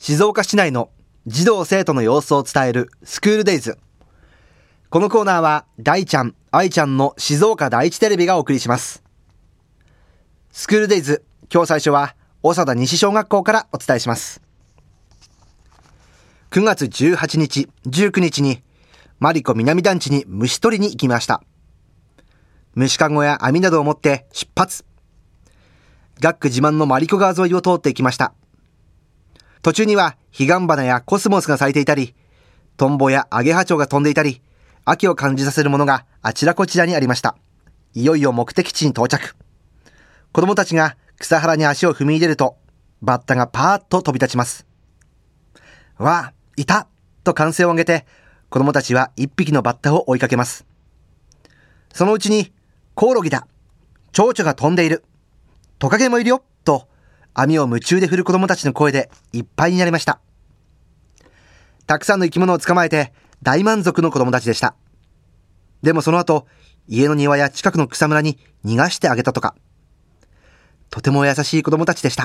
静岡市内の児童生徒の様子を伝えるスクールデイズ。このコーナーは大ちゃん、愛ちゃんの静岡第一テレビがお送りします。スクールデイズ、今日最初は長田西小学校からお伝えします。9月18日、19日にマリコ南団地に虫取りに行きました。虫かごや網などを持って出発。学区自慢のマリコ川沿いを通っていきました。途中には彼岸花やコスモスが咲いていたり、トンボやアゲハチョウが飛んでいたり、秋を感じさせるものがあちらこちらにありました。いよいよ目的地に到着。子供たちが草原に足を踏み入れると、バッタがパーッと飛び立ちます。わあ、いたと歓声を上げて、子供たちは一匹のバッタを追いかけます。そのうちに、コオロギだ、蝶々が飛んでいる、トカゲもいるよと、網を夢中で振る子供たちの声でいっぱいになりました。たくさんの生き物を捕まえて大満足の子供たちでした。でもその後、家の庭や近くの草むらに逃がしてあげたとか。とても優しい子供たちでした。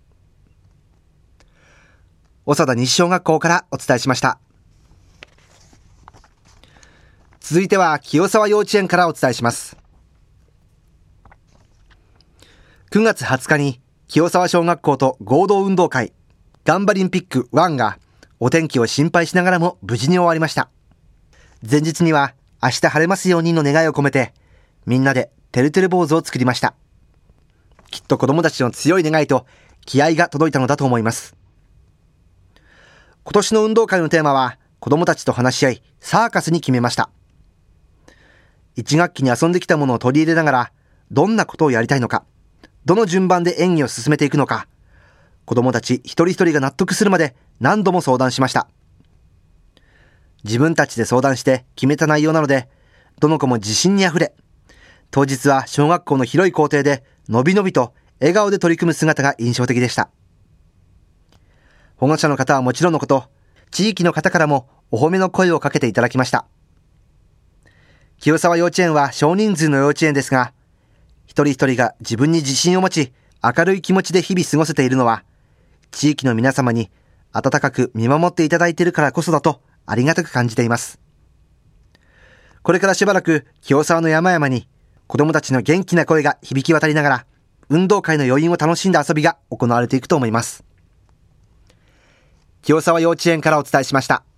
長田西小学校からお伝えしました。続いては清沢幼稚園からお伝えします。9月20日に清沢小学校と合同運動会ガンバリンピック1がお天気を心配しながらも無事に終わりました。前日には明日晴れますようにの願いを込めてみんなでてるてる坊主を作りました。きっと子供たちの強い願いと気合が届いたのだと思います。今年の運動会のテーマは子供たちと話し合いサーカスに決めました。1学期に遊んできたものを取り入れながらどんなことをやりたいのか、どの順番で演技を進めていくのか、子供たち一人一人が納得するまで何度も相談しました。自分たちで相談して決めた内容なので、どの子も自信にあふれ、当日は小学校の広い校庭でのびのびと笑顔で取り組む姿が印象的でした。保護者の方はもちろんのこと、地域の方からもお褒めの声をかけていただきました。清沢幼稚園は少人数の幼稚園ですが、一人一人が自分に自信を持ち、明るい気持ちで日々過ごせているのは、地域の皆様に温かく見守っていただいているからこそだとありがたく感じています。これからしばらく清沢の山々に子供たちの元気な声が響き渡りながら、運動会の余韻を楽しんだ遊びが行われていくと思います。清沢幼稚園からお伝えしました。